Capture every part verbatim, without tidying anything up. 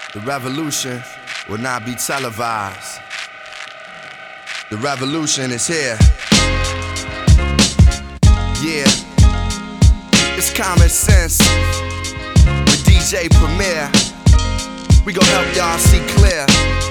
The revolution will not be televised. The revolution is here. Yeah, it's common sense with D J Premier. We gon' help y'all see clear.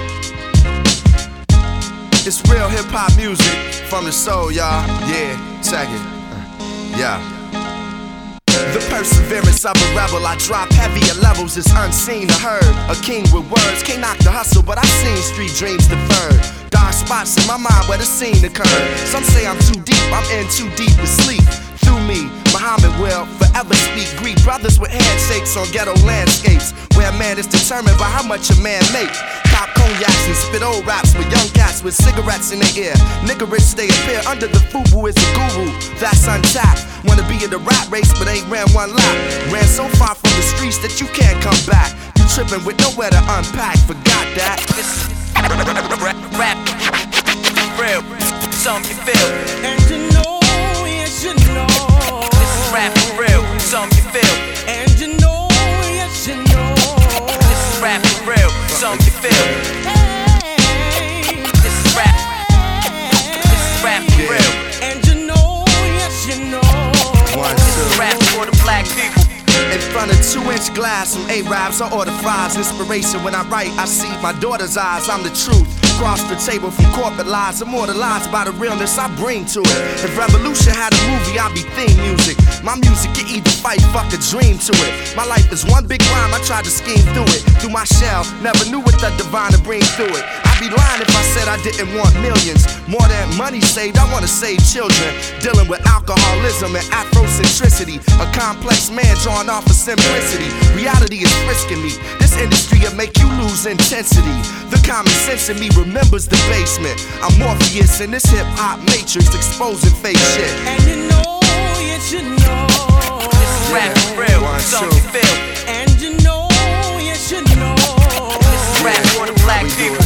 It's real hip-hop music from the soul, y'all. Yeah, check it. Uh, yeah. The perseverance of a rebel, I drop heavier levels, it's unseen or heard. A king with words, can't knock the hustle, but I've seen street dreams deferred. Dark spots in my mind where the scene occurred. Some say I'm too deep, I'm in too deep to sleep. Through me, Muhammad will forever speak. Greet brothers with handshakes on ghetto landscapes, where a man is determined by how much a man make. Pop cognacs and spit old raps with young cats with cigarettes in their ear. Niggerish they appear under the FUBU is a guru, that's untapped. Wanna be in the rap race but ain't ran one lap. Ran so far from the streets that you can't come back. You tripping with nowhere to unpack, forgot that. Rap, real, something you feel. And you know, yes you know. This is rap for real, something you feel. And you know, yes you know. This is rap for real, something you feel. Hey, This is rap, this is rap for real. and you know, yes you know. One, two. Rap for the black people. In front of two-inch glass, some A-Rabs, I order fries. Inspiration when I write, I see my daughter's eyes. I'm the truth. Cross the table from corporate lies, immortalized by the realness I bring to it. If Revolution had a movie, I'd be theme music. My music can either fight, fuck a dream to it. My life is one big rhyme, I tried to scheme through it. Through my shell, never knew what the divine to bring through it. I'd be lying if I said I didn't want millions. More than money saved, I wanna save children. Dealing with alcoholism and Afrocentricity. A complex man drawn off of simplicity. Reality is frisking me. This industry will make you lose intensity. The common sense in me remembers the basement. I'm Morpheus in this hip-hop matrix, exposing fake shit. And you know, yes you know. This is rap for real, something you feel. And you know, yes you know. This is rap for the black people.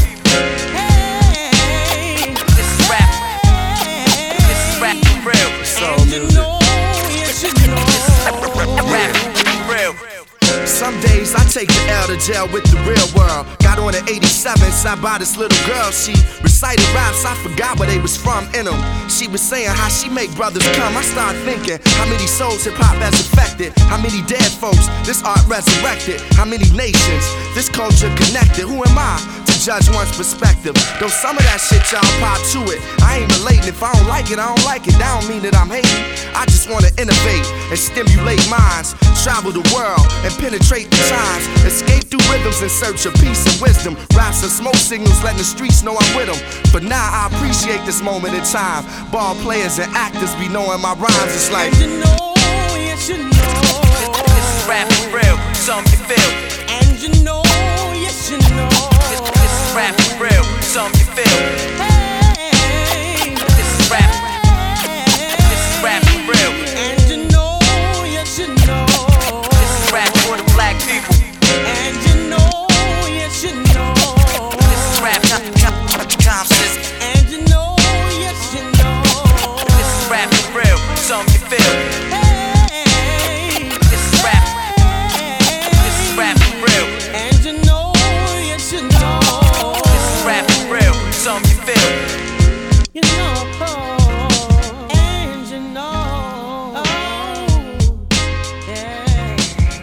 Hey, This is rap, this is rap for real. and you know, yes you know. Rap for real. Some days I take the L to jail with the real world. Got on at eighty-seven, sat by this little girl. She recited raps, I forgot where they was from in them. She was saying how she make brothers come. I started thinking, how many souls hip-hop has affected? How many dead folks this art resurrected? How many nations this culture connected? Who am I to judge one's perspective? Though some of that shit y'all pop to it, I ain't relating. If I don't like it, I don't like it. That don't mean that I'm hating. I just wanna innovate and stimulate minds. Travel the world and penetrate the times. Escape through rhythms in search of peace and wisdom. Raps and smoke signals letting the streets know I'm with them. For now I appreciate this moment in time. Ball players and actors be knowing my rhymes. It's like, And you know, yes you know. this is rap for real, something you feel. And you know, yes you know. This, this is rap for real, something you feel. Hey, This is rap, this is rap for real. and you know, yes you know. This is rap for the black people. And you know, yes you know. This is rap, conscious. And you know, yes you know. This is rap for real, something you feel. Hey, This is rap, this is rap for real. and you know, yes you know. This is rap for real, something you feel. You know, and you know, yeah.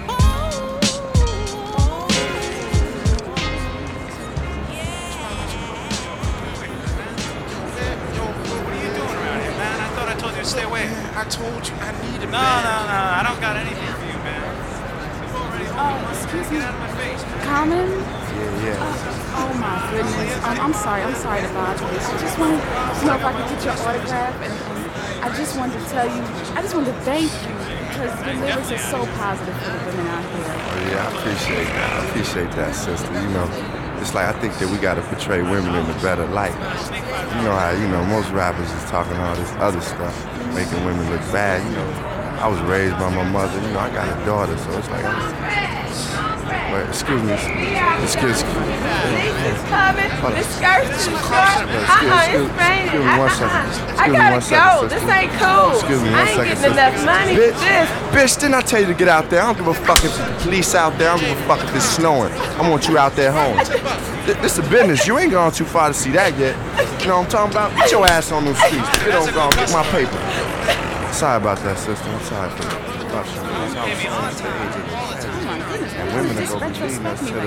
Yo, what are you doing around here, man? I thought I told you to stay away. I told you I need a No, no, no, I don't got anything for you, man. You've already Oh, excuse me. Get out of my face, man. Common? Yeah, yeah. Oh my goodness. Um, I'm sorry. I'm sorry to bother you. I just wanted to know if I could get your autograph, and, and I just wanted to tell you. I just wanted to thank you because your lyrics are so positive for the women out here. Oh, yeah, I appreciate that. I appreciate that, sister. You know, it's like I think that we gotta portray women in a better light. You know how, you know, most rappers is talking all this other stuff, making women look bad. You know, I was raised by my mother. You know, I got a daughter, so it's like I'm Wait, excuse me. Excuse me. Police is coming. Hold on. The skirt's too short. Excuse- Uh-uh, excuse- it's raining. excuse me one Uh-uh. second. I Excuse me gotta one second, go. sister. This ain't cool. Excuse me one I ain't second, getting sister. enough money Bitch, for this. bitch, didn't I tell you to get out there? I don't give a fuck if the police out there. I don't give a fuck if it's snowing. I want you out there home. Th- This is business. You ain't gone too far to see that yet. You know what I'm talking about? Get your ass on those streets. Get on, go on, get my paper. Sorry about that, sister. I'm sorry for that. Oh my goodness, And people women are just gonna be leading us retrospect me to the